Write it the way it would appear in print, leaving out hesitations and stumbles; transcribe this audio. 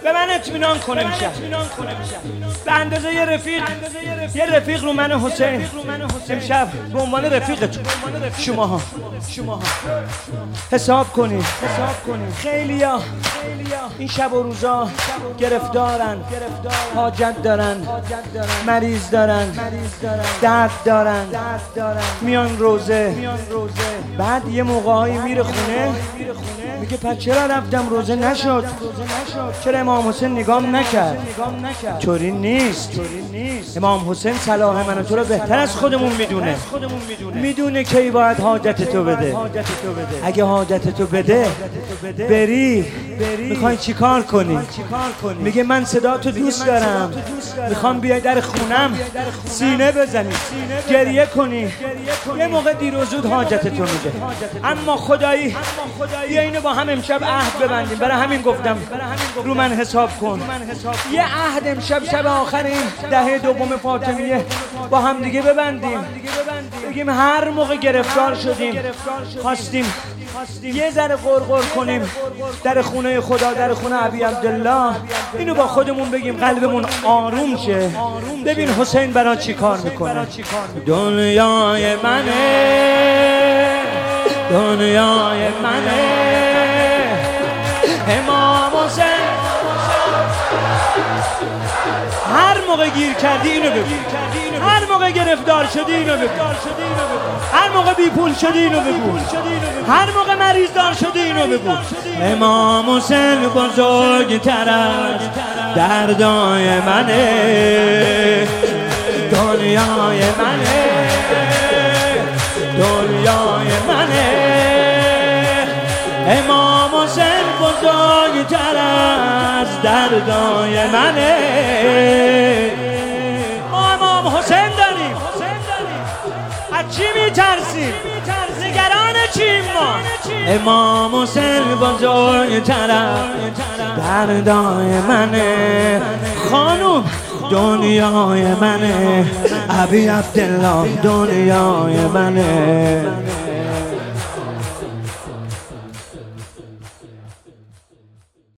به من اطمینان کنه میشه. به اندازه یه رفیق رو من حسین امشب به عنوان رفیقتون شماها حساب کنید. خیلیا این شب و روزا گرفتارن، حاجت دارن، مریض دارن، درد دارن، میان روزه. بعد یه موقعی میره خونه میگه پس چرا رفتم روزه نشد، چرا امام حسین نگام نکرد؟ طوری نیست. امام حسین صلاح من و تو رو بهتر از خودمون میدونه کی باید حاجت تو بده. اگه حاجت تو بده بری میخوای چی کار کنی؟ میگه من صدا تو دوست دارم، میخوام بیای در خونم سینه بزنی، گریه کنی. یه موقع دیر و زود حاجت تو میده. اما خدایی بیا اینو با هم امشب عهد ببندیم. برای همین گفتم رو من حساب کن. یه عهد امشب شب آخر این دهه دوم فاطمیه با هم دیگه ببندیم. بگیم هر موقع گرفتار شدیم خواستیم یه ذره غرغر کنیم در خونه خدا، در خونه ابی عبدالله، اینو با خودمون بگیم قلبمون آروم شه. ببین حسین برای چی کار میکنه. دنیای منه امام حسین. هر موقع گیر کردی اینو بگو، هر موقع گرفتار شدی اینو بگو، هر موقع بی پول شدی اینو بگو، هر موقع مریض دار شدی اینو بگو. امام حسین بزرگتر از دردای منه، دنیای منه امام حسین بزرگتر از دردای منه. ما امام حسین داریم، از چی میترسیم؟ نگران چیم ما؟ امام حسین بزرگتر از دردای منه. خانوم دنیای منه، ابی عبدالله دنیای منه.